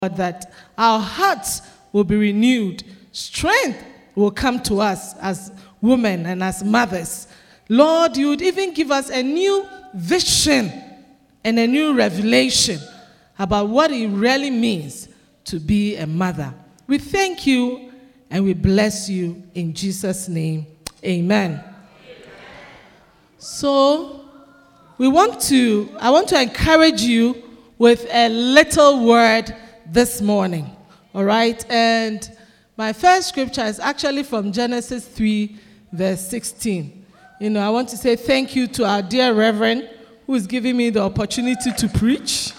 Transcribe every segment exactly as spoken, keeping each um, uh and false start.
that our hearts will be renewed. Strength will come to us as women and as mothers. Lord, you would even give us a new vision and a new revelation about what it really means to be a mother. We thank you and we bless you in Jesus' name. Amen. Amen. So, we want to, I want to encourage you with a little word this morning. All right? And my first scripture is actually from Genesis three, verse sixteen. You know, I want to say thank you to our dear Reverend who is giving me the opportunity to preach.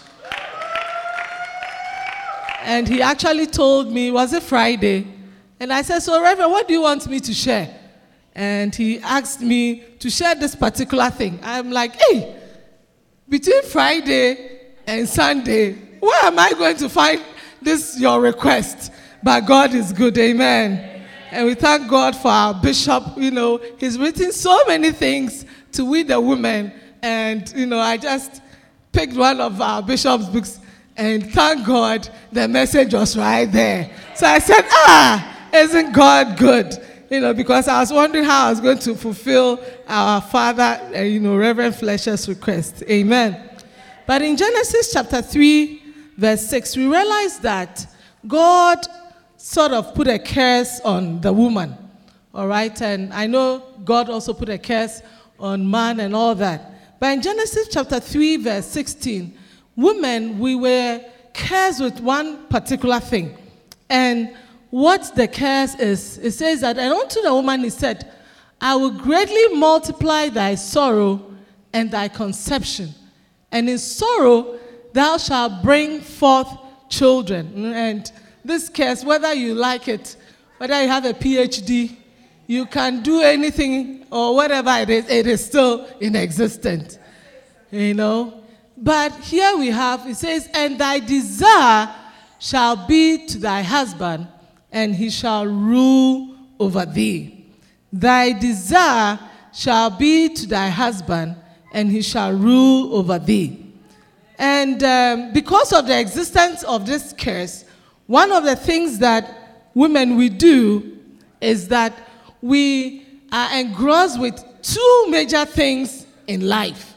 And he actually told me, was it Friday? And I said, so Reverend, what do you want me to share? And he asked me to share this particular thing. I'm like, hey, between Friday and Sunday, where am I going to find this, your request? But God is good, amen. Amen. And we thank God for our bishop. You know, he's written so many things to we the women. And, you know, I just picked one of our bishop's books, and thank God the message was right there. So I said, ah, isn't God good? You know, because I was wondering how I was going to fulfill our father, uh, you know, Reverend Fletcher's request. Amen. But in Genesis chapter three, verse six, we realize that God sort of put a curse on the woman. All right? And I know God also put a curse on man and all that. But in Genesis chapter three, verse sixteen, women, we were cursed with one particular thing. And what the curse is, it says that, and unto the woman he said, I will greatly multiply thy sorrow and thy conception. And in sorrow thou shalt bring forth children. And this curse, whether you like it, whether you have a P H D, you can do anything or whatever it is, it is still in existence. You know? But here we have, it says, and thy desire shall be to thy husband, and he shall rule over thee. Thy desire shall be to thy husband, and he shall rule over thee. And um, because of the existence of this curse, one of the things that women we do is that we are engrossed with two major things in life.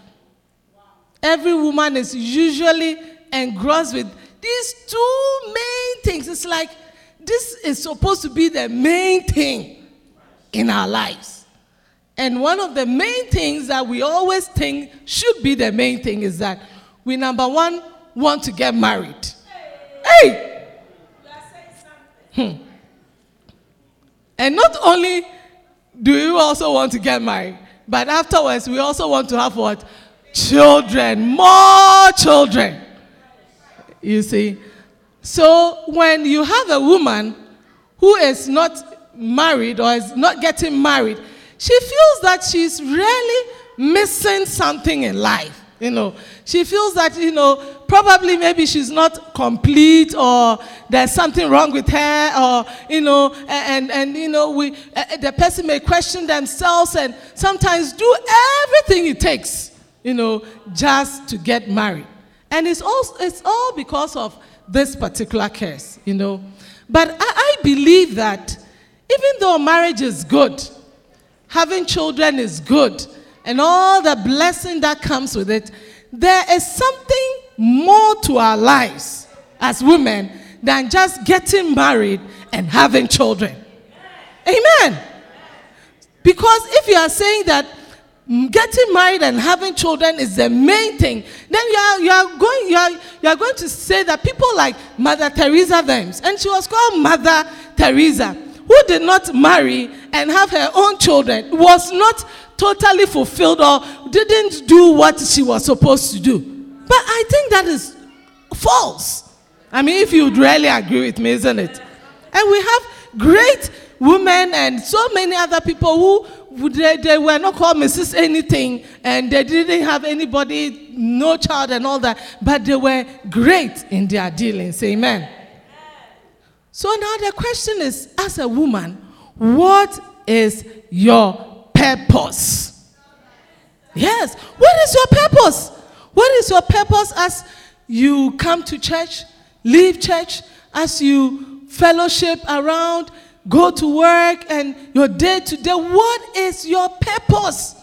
Every woman is usually engrossed with these two main things. It's like this is supposed to be the main thing in our lives. And one of the main things that we always think should be the main thing is that we, number one, want to get married. Hey! Hmm. And not only do we also want to get married, but afterwards we also want to have what? Children. More children. You see? So when you have a woman who is not married or is not getting married, she feels that she's really missing something in life. You know, she feels that, you know, probably maybe she's not complete, or there's something wrong with her, or, you know, and, and, and you know, we, uh, the person may question themselves and sometimes do everything it takes, you know, just to get married. And it's all, it's all because of this particular curse, you know. But I, I believe that even though marriage is good, having children is good, and all the blessing that comes with it, there is something more to our lives as women than just getting married and having children. Amen. Because if you are saying that getting married and having children is the main thing, then you are, you are going you are, you are going to say that people like Mother Teresa Thames, and she was called Mother Teresa, who did not marry and have her own children, was not totally fulfilled or didn't do what she was supposed to do. But I think that is false. I mean, if you would really agree with me, isn't it? And we have great women and so many other people who they, they were not called Missus Anything, and they didn't have anybody, no child and all that, but they were great in their dealings. Amen. So now the question is, as a woman, what is your purpose? Yes. What is your purpose? What is your purpose as you come to church? leave church, as you fellowship around, go to work, and your day to day, what is your purpose?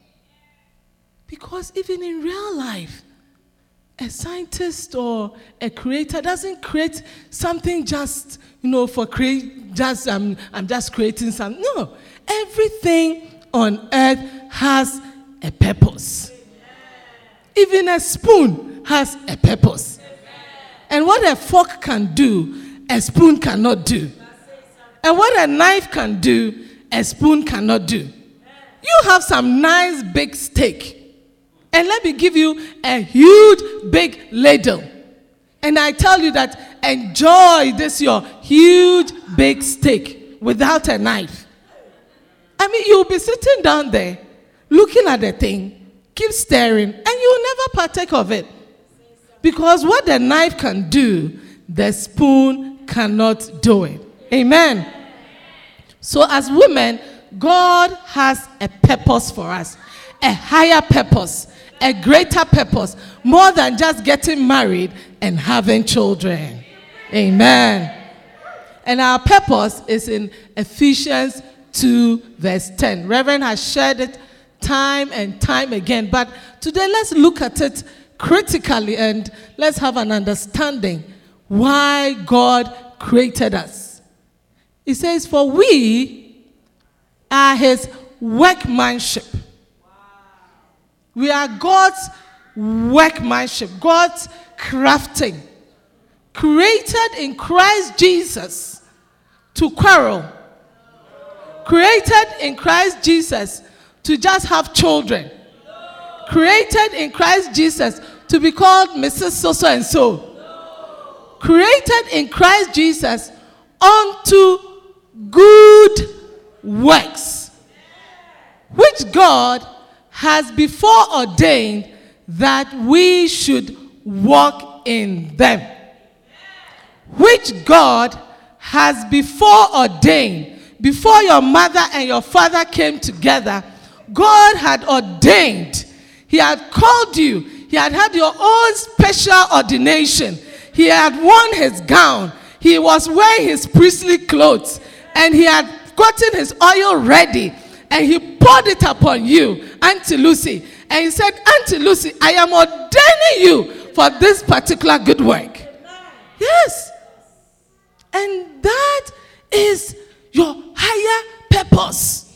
Because even in real life, a scientist or a creator doesn't create something just, you know, for create, just, um, I'm just creating something. No, everything on earth has a purpose. Even a spoon has a purpose. And what a fork can do, a spoon cannot do. And what a knife can do, a spoon cannot do. You have some nice big steak. And let me give you a huge big ladle. And I tell you that enjoy this your huge big steak without a knife. I mean, you'll be sitting down there, looking at the thing, keep staring, and you'll never partake of it. Because what the knife can do, the spoon cannot do it. Amen. So as women, God has a purpose for us. A higher purpose. A greater purpose. More than just getting married and having children. Amen. And our purpose is in Ephesians two verse ten. Reverend has shared it time and time again. But today let's look at it critically and let's have an understanding why God created us. He says, for we are his workmanship. We are God's workmanship, God's crafting, created in Christ Jesus to quarrel, created in Christ Jesus to just have children, created in Christ Jesus to be called Missus So-so and so, created in Christ Jesus unto good works, which God has before ordained that we should walk in them. Which God has before ordained. Before your mother and your father came together, God had ordained. He had called you. He had had your own special ordination. He had worn his gown. He was wearing his priestly clothes. And he had gotten his oil ready. And he poured it upon you, Auntie Lucy. And he said, Auntie Lucy, I am ordaining you for this particular good work. Yes. And that is your higher purpose.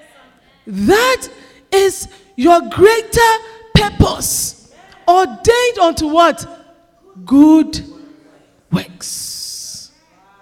That is your greater purpose. Ordained unto what? Good works.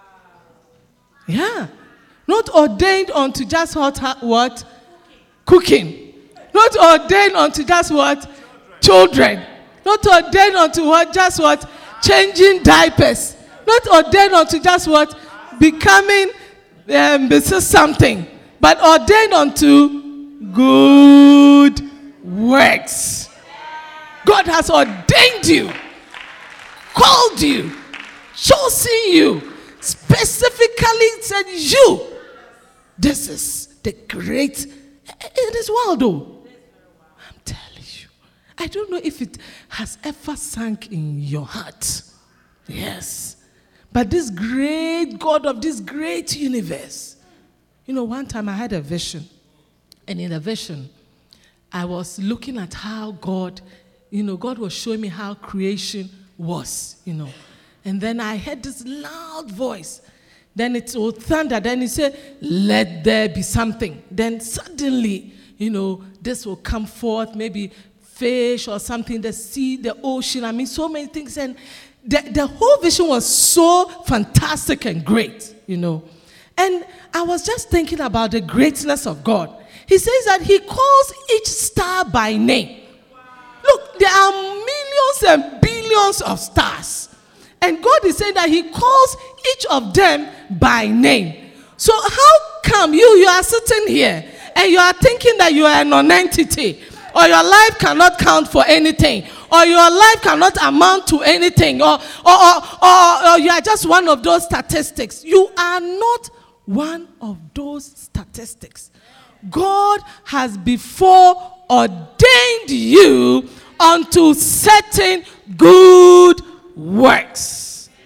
Yeah. Not ordained unto just what? What? Cooking. Not ordained unto just what? Children. Not ordained unto what? Just what? Changing diapers. Not ordained unto just what? Becoming um, something. But ordained unto good works. God has ordained you, called you, chosen you, specifically said you. This is the great in this world, though. I'm telling you. I don't know if it has ever sunk in your heart. Yes. But this great God of this great universe. You know, one time I had a vision. And in the vision, I was looking at how God, you know, God was showing me how creation was, you know. And then I heard this loud voice. Then it will thunder. Then he said, let there be something. Then suddenly, you know, this will come forth, maybe fish or something, the sea, the ocean. I mean, so many things. And the, the whole vision was so fantastic and great, you know. And I was just thinking about the greatness of God. He says that he calls each star by name. Look, there are millions and billions of stars. And God is saying that he calls each of them by name. So how come you, you are sitting here and you are thinking that you are a non-entity, or your life cannot count for anything, or your life cannot amount to anything, or, or, or, or, or you are just one of those statistics? You are not one of those statistics. God has before ordained you unto certain good works.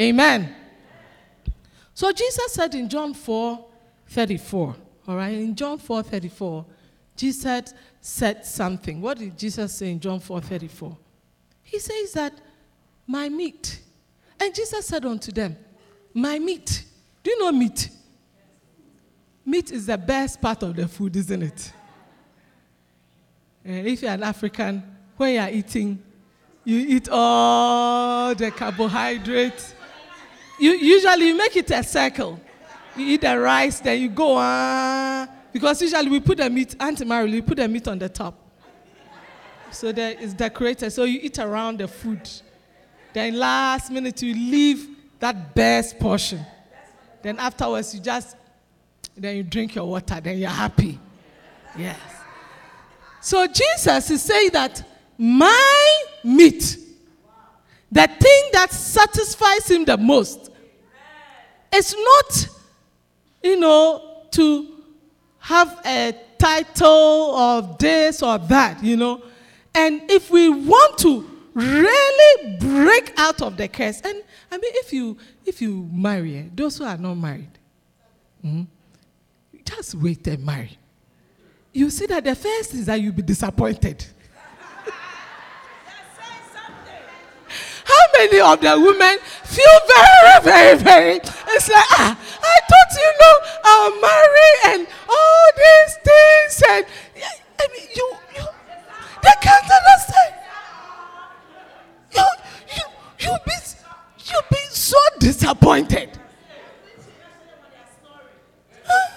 Amen. So Jesus said in John four thirty-four, all right, in John four thirty-four, Jesus said something. What did Jesus say in John four thirty-four? He says that, my meat. And Jesus said unto them, my meat. Do you know meat? Meat is the best part of the food, isn't it? And if you're an African, when you're eating, you eat all the carbohydrates. You usually you make it a circle. You eat the rice, then you go on. Because usually we put the meat, Auntie Mary, we put the meat on the top. So that it's decorated. So you eat around the food. Then last minute you leave that best portion. Then afterwards you just, then you drink your water, then you're happy. Yes. So Jesus is saying that my meat, the thing that satisfies him the most, is not, you know, to have a title of this or that, you know. And if we want to really break out of the curse, and I mean, if you if you marry, eh, those who are not married, mm, just wait and marry. You see that the first is that you'll be disappointed. How many of the women feel very, very, very, it's like, ah, I thought, you know, I'll marry and all these things, and I mean, you, you, they can't understand. You, you, you'll be, you'll be so disappointed. Huh?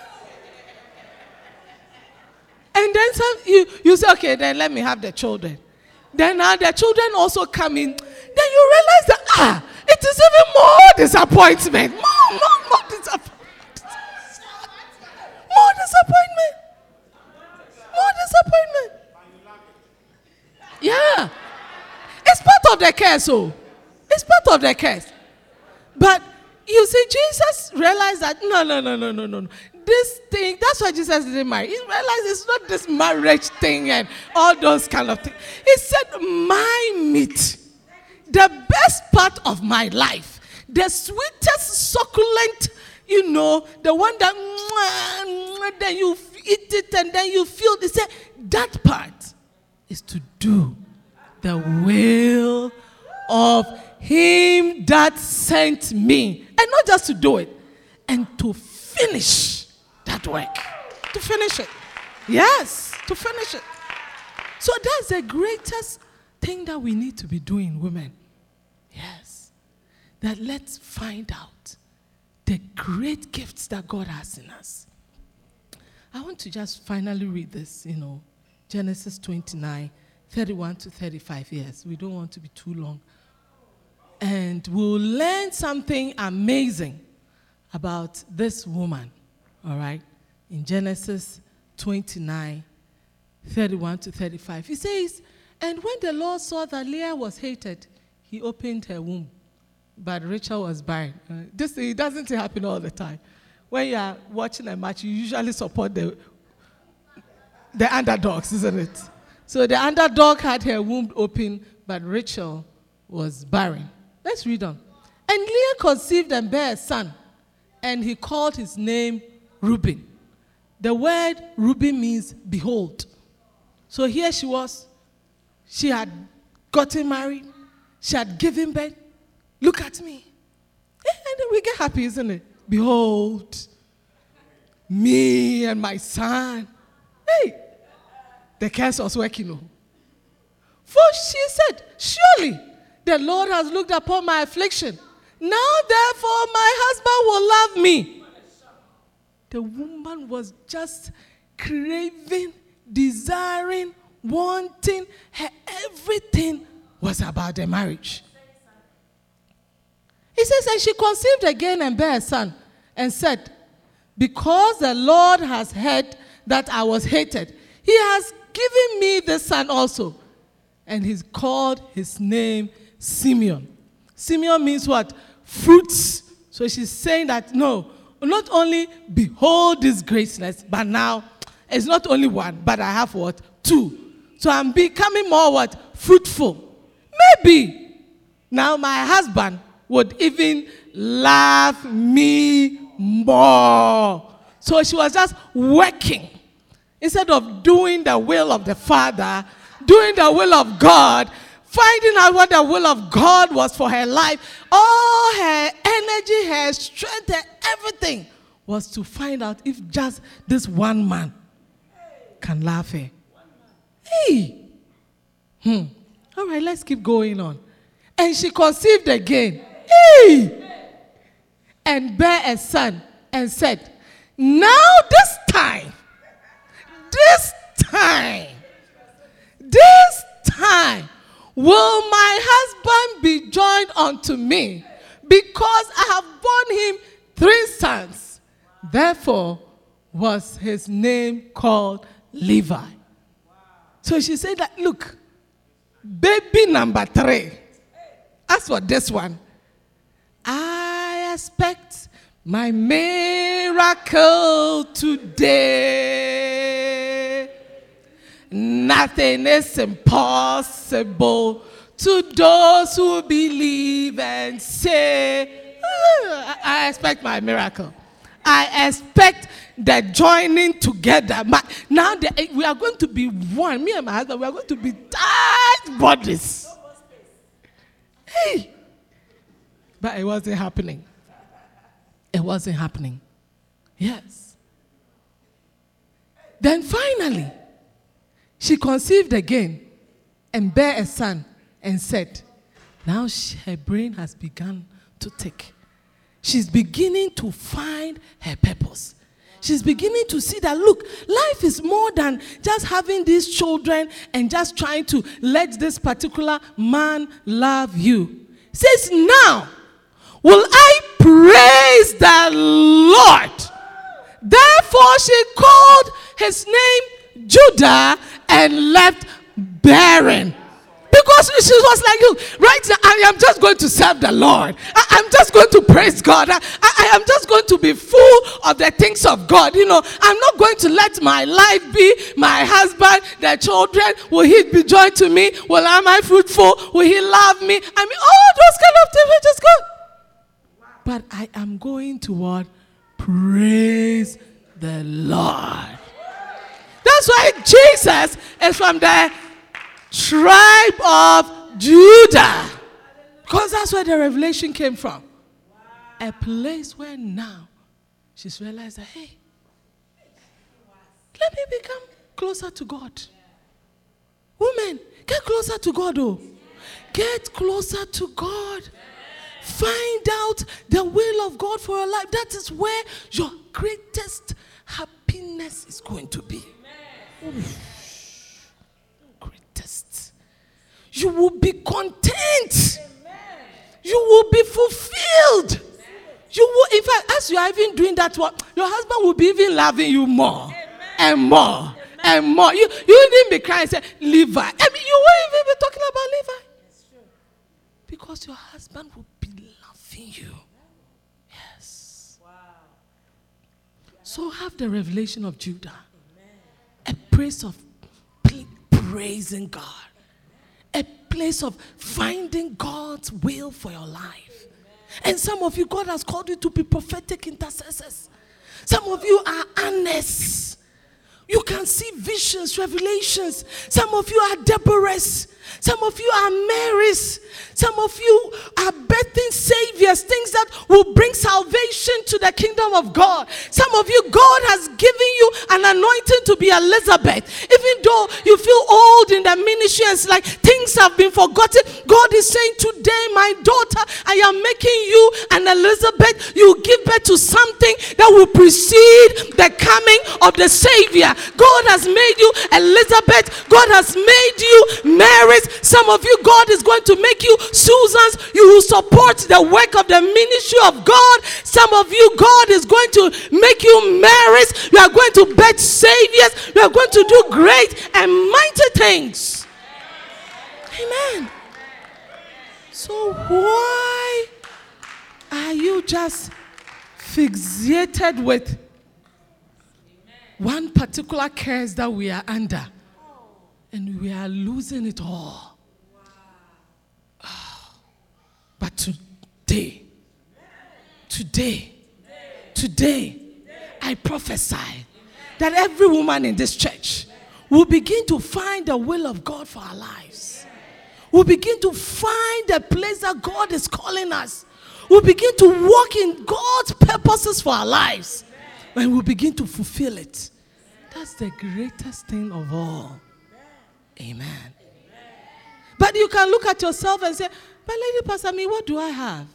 And then some, you, you say, okay, then let me have the children. Then now the children also come in. Then you realize that, ah, it is even more disappointment. More, more, more disappointment. More disappointment. More disappointment. Yeah. It's part of the curse, so. It's part of the curse. But you see, Jesus realized that, no, no, no, no, no, no. This thing, that's why Jesus didn't marry. He realized it's not this marriage thing and all those kind of things. He said, my meat, the best part of my life, the sweetest, succulent, you know, the one that then you eat it and then you feel, he said, that part is to do the will of him that sent me. And not just to do it, and to finish that work. To finish it. Yes, to finish it. So that's the greatest thing that we need to be doing, women. Yes. That let's find out the great gifts that God has in us. I want to just finally read this, you know, Genesis twenty-nine, thirty-one to thirty-five. Yes, we don't want to be too long. And we'll learn something amazing about this woman, all right, in Genesis twenty-nine, thirty-one to thirty-five. He says, and when the Lord saw that Leah was hated, he opened her womb, but Rachel was barren. Uh, this it doesn't happen all the time. When you are watching a match, you usually support the, the underdogs, isn't it? So the underdog had her womb open, but Rachel was barren. Let's read on. And Leah conceived and bare a son, and he called his name Reuben. The word Reuben means behold. So here she was. She had gotten married. She had given birth. Look at me. And then we get happy, isn't it? Behold, me and my son. Hey, the curse was working. Oh. For she said, surely the Lord has looked upon my affliction. Now, therefore, my husband will love me. The woman was just craving, desiring, wanting. Her everything was about the marriage. He says, and she conceived again and bare a son, and said, because the Lord has heard that I was hated, he has given me this son also. And he's called his name Simeon. Simeon means what? Fruits. So she's saying that, no, not only behold this greatness, but now it's not only one, but I have what? Two. So I'm becoming more what? Fruitful. Maybe now my husband would even love me more. So she was just working. Instead of doing the will of the Father, doing the will of God, finding out what the will of God was for her life, all her energy, her strength, her everything was to find out if just this one man can love her. Hey! Hmm. All right, let's keep going on. And she conceived again. Hey! And bare a son and said, now this time, this time, this time, will my husband be joined unto me, because I have borne him three sons. Therefore was his name called Levi. So she said that, look, baby number three, as for this one, I expect my miracle today. Nothing is impossible to those who believe and say, oh, I expect my miracle. I expect the joining together. My, now the, we are going to be one. Me and my husband, we are going to be tight bodies. Hey. But it wasn't happening. It wasn't happening. Yes. Then finally, she conceived again and bare a son and said, now she, her brain has begun to tick. She's beginning to find her purpose. She's beginning to see that, look, life is more than just having these children and just trying to let this particular man love you. Says, now will I praise the Lord. Therefore she called his name Judah and left bearing. Because she was like, look, right now I am just going to serve the Lord. I, I'm just going to praise God. I, I, I am just going to be full of the things of God. You know, I'm not going to let my life be my husband, the children. Will he be joined to me? Will am I fruitful? Will he love me? I mean, all those kind of things are just good. But I am going to what? Praise the Lord. That's why Jesus is from the tribe of Judah. Because that's where the revelation came from. A place where now she's realized that, hey, let me become closer to God. Women, get closer to God, oh. Get closer to God. Find out the will of God for your life. That is where your greatest happiness is going to be. Oof. Greatest. You will be content. You will be fulfilled. You will, in fact, as you are even doing that one, your husband will be even loving you more and more and more. You, you wouldn't be crying and say, Levi. I mean, you won't even be talking about Levi. Because your husband will be loving you. Yes. Wow. So have the revelation of Judah. Amen. A place of praising God. A place of finding God's will for your life. Amen. And some of you, God has called you to be prophetic intercessors. Some of you are honest. You can see visions, revelations. Some of you are Deborahs. Some of you are Marys. Some of you are birthing saviors, things that will bring salvation to the kingdom of God. Some of you, God has given you an anointing to be Elizabeth. Even though you feel old in the ministry and it's like things have been forgotten, God is saying, today, my daughter, I am making you an Elizabeth. You give birth to something that will precede the coming of the Savior. God has made you Elizabeth. God has made you Mary. Some of you, God is going to make you Susans. You will support the work of the ministry of God. Some of you, God is going to make you Marys. You are going to birth saviors. You are going to do great and mighty things. Amen. So why are you just fixated with one particular curse that we are under? And we are losing it all. Oh. But today, today, today, today, I prophesy that every woman in this church will begin to find the will of God for our lives. We'll begin to find the place that God is calling us. We'll begin to walk in God's purposes for our lives. And we'll begin to fulfill it. That's the greatest thing of all. Amen. But you can look at yourself and say, but Lady Pastor, me, what do I have?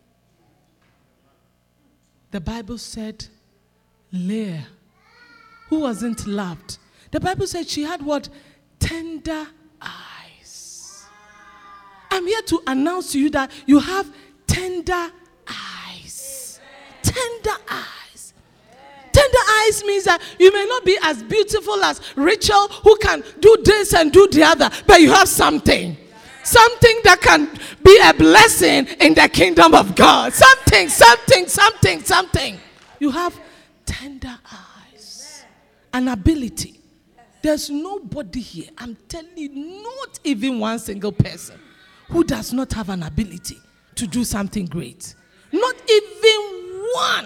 The Bible said, Leah, who wasn't loved. The Bible said she had what? Tender eyes. I'm here to announce to you that you have tender eyes. Tender eyes. Tender eyes means that you may not be as beautiful as Rachel, who can do this and do the other, but you have something. Something that can be a blessing in the kingdom of God. Something, something, something, something. You have tender eyes. An ability. There's nobody here, I'm telling you, not even one single person who does not have an ability to do something great. Not even one.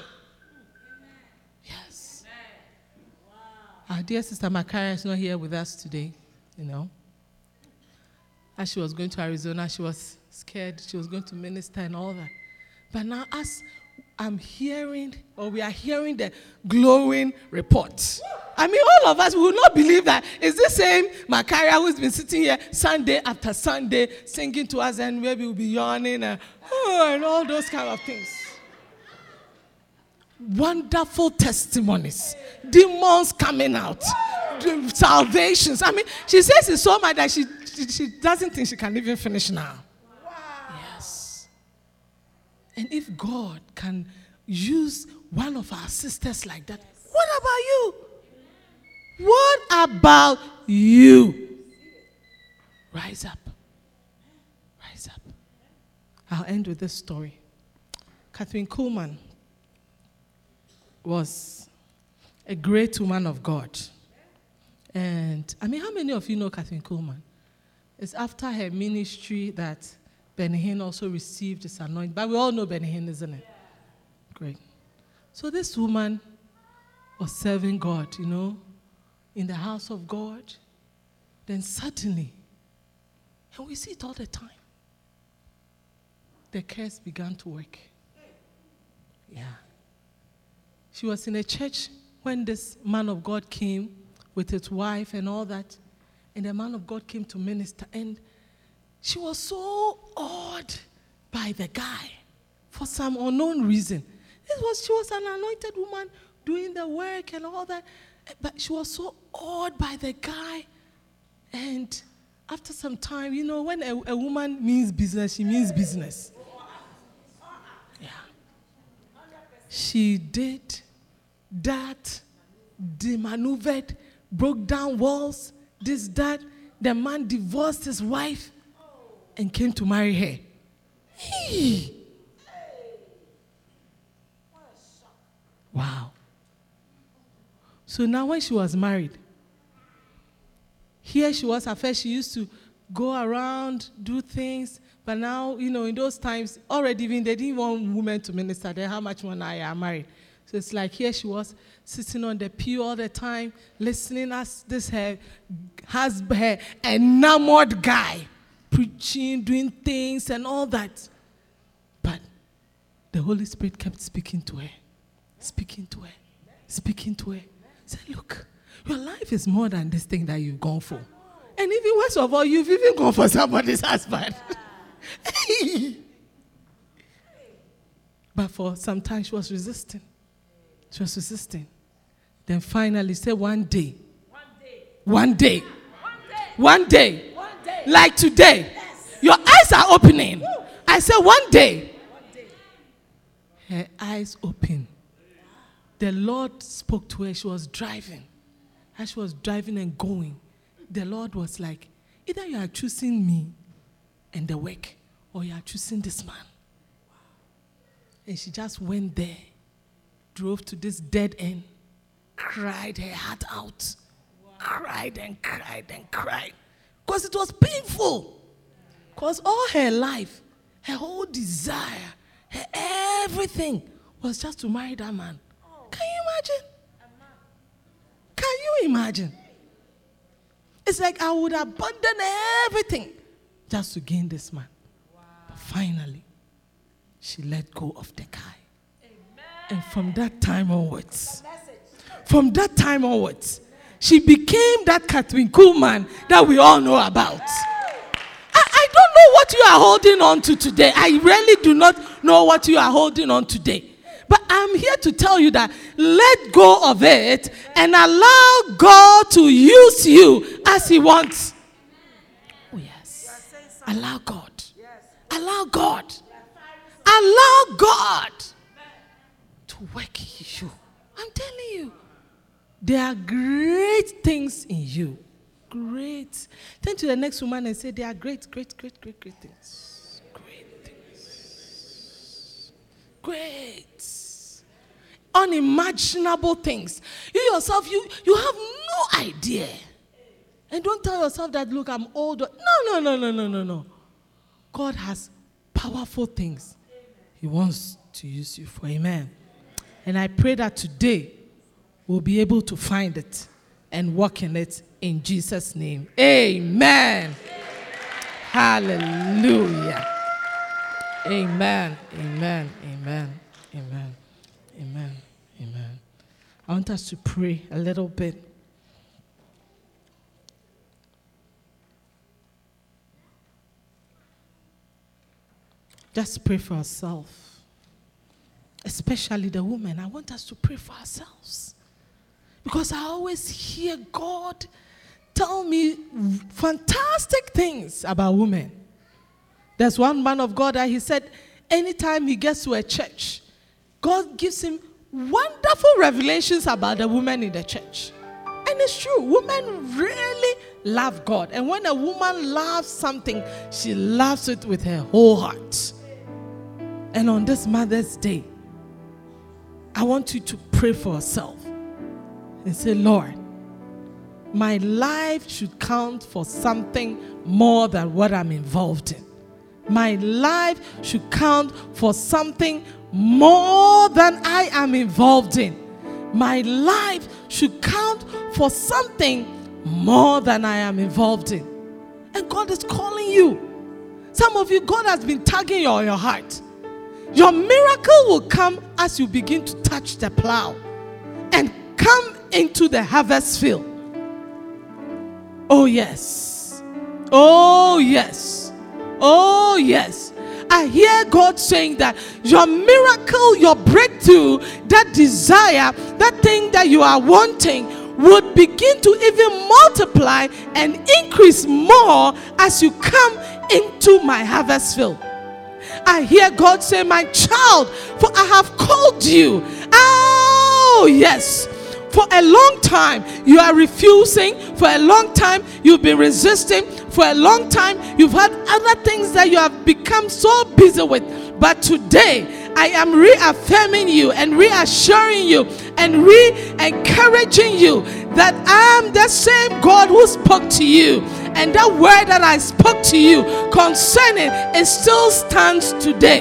Yes. Our dear sister Makara is not here with us today, you know. As she was going to Arizona, she was scared. She was going to minister and all that. But now as I'm hearing, or we are hearing the glowing report. I mean, all of us will not believe that it's the same Makaria who's been sitting here Sunday after Sunday singing to us, and maybe we'll be yawning and, oh, and all those kind of things. Wonderful testimonies. Demons coming out. Salvations. I mean, she says it's so much that she, she, she doesn't think she can even finish now. Yes. And if God can use one of our sisters like that, what about you? What about you? Rise up. Rise up. I'll end with this story. Catherine Kuhlman was a great woman of God. And, I mean, how many of you know Catherine Kuhlman? It's after her ministry that Benny Hinn also received his anointing. But we all know Benny Hinn, isn't it? Great. So this woman was serving God, you know, in the house of God. Then suddenly, and we see it all the time, the curse began to work. Yeah. She was in a church when this man of God came with his wife and all that. And the man of God came to minister. And she was so awed by the guy for some unknown reason. It was, she was an anointed woman doing the work and all that. But she was so awed by the guy. And after some time, you know, when a, a woman means business, she means business. Yeah. She did that, they maneuvered, broke down walls, this, that. The man divorced his wife and came to marry her. Hey. Wow. So now when she was married, here she was, at first she used to go around, do things, but now, you know, in those times, already even they didn't want women to minister there, how much more now I am married. So it's like here she was sitting on the pew all the time, listening as this her husband, her enamored guy, preaching, doing things and all that. But the Holy Spirit kept speaking to her, speaking to her, speaking to her. Say, look, your life is more than this thing that you've gone for. And even worst of all, you've even gone for somebody's husband. But for some time she was resisting. She was resisting. Then finally said one day. One day. One day. One day. One day. Like today. Yes. Your eyes are opening. Woo. I said one day. One day. Her eyes opened. The Lord spoke to her. She was driving. As she was driving and going, the Lord was like, either you are choosing me and the work, or you are choosing this man. And she just went there, drove to this dead end, cried her heart out, wow. cried and cried and cried. Because it was painful. Because all her life, her whole desire, Her everything was just to marry that man. Can you imagine? Can you imagine? It's like I would abandon everything just to gain this man. Wow. But finally, she let go of the guy. Amen. And from that time onwards, from that time onwards, she became that Catherine Kuhlman that we all know about. I don't know what you are holding on to today. I really do not know what you are holding on today. But I'm here to tell you that let go of it and allow God to use you as He wants. Oh, yes. Allow God. Allow God. Allow God to work in you. I'm telling you, there are great things in you. Great. Turn to the next woman and say, there are great, great, great, great, great things. Great things. Great. Unimaginable things. You yourself, you, you have no idea. And don't tell yourself that, look, I'm old. No, no, no, no, no, no, no. God has powerful things He wants to use you for. Amen. And I pray that today we'll be able to find it and walk in it in Jesus' name. Amen. Amen. Hallelujah. Amen. Amen. Amen. Amen. Amen. Amen. I want us to pray a little bit. Just pray for ourselves. Especially the women. I want us to pray for ourselves. Because I always hear God tell me fantastic things about women. There's one man of God that he said, anytime he gets to a church, God gives him wonderful revelations about the women in the church. And it's true. Women really love God. And when a woman loves something, she loves it with her whole heart. And on this Mother's Day, I want you to pray for yourself and say, Lord, my life should count for something more than what I'm involved in. My life should count for something more than I am involved in. My life should count for something more than I am involved in. And God is calling you. Some of you, God has been tugging your, your heart. Your miracle will come as you begin to touch the plow and come into the harvest field. Oh, yes. Oh, yes. Oh, yes. I hear God saying that your miracle, your breakthrough, that desire, that thing that you are wanting would begin to even multiply and increase more as you come into my harvest field. I hear God say, my child, for I have called you. Oh, yes. For a long time, you are refusing. For a long time, you've been resisting. For a long time, you've had other things that you have become so busy with. But today, I am reaffirming you and reassuring you and re-encouraging you that I am the same God who spoke to you. And that word that I spoke to you concerning it still stands today.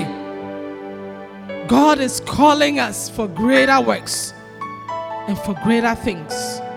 God is calling us for greater works and for greater things.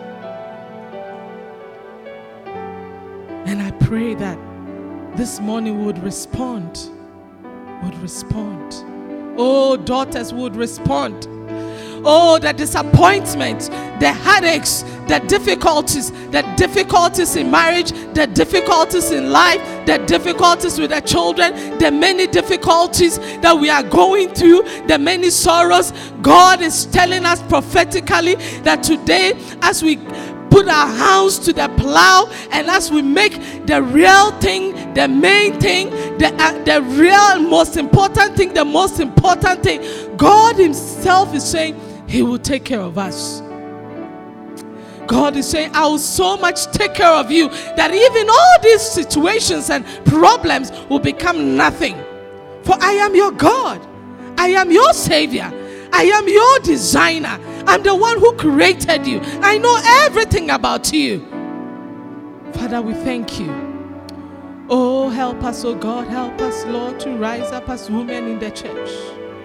And I pray that this morning we would respond. Would respond. Oh, daughters would respond. Oh, the disappointment, the headaches, the difficulties, the difficulties in marriage, the difficulties in life, the difficulties with the children, the many difficulties that we are going through, the many sorrows. God is telling us prophetically that today, as we put our hands to the plow and as we make the real thing, the main thing, the, uh, the real most important thing, the most important thing, God Himself is saying He will take care of us. God is saying, I will so much take care of you that even all these situations and problems will become nothing. For I am your God. I am your Savior. I am your designer. I'm the one who created you. I know everything about you. Father, we thank you. Oh, help us, oh God. Help us, Lord, to rise up as women in the church.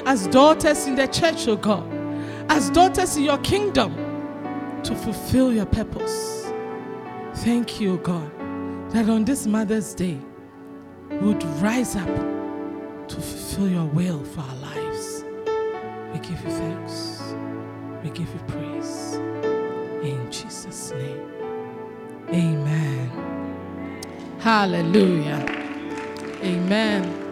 as daughters in the church, oh God, as daughters in your kingdom, to fulfill your purpose. Thank you, God, that on this Mother's Day, we would rise up to fulfill your will for our lives. We give you thanks. We give you praise. In Jesus' name. Amen. Hallelujah. Amen.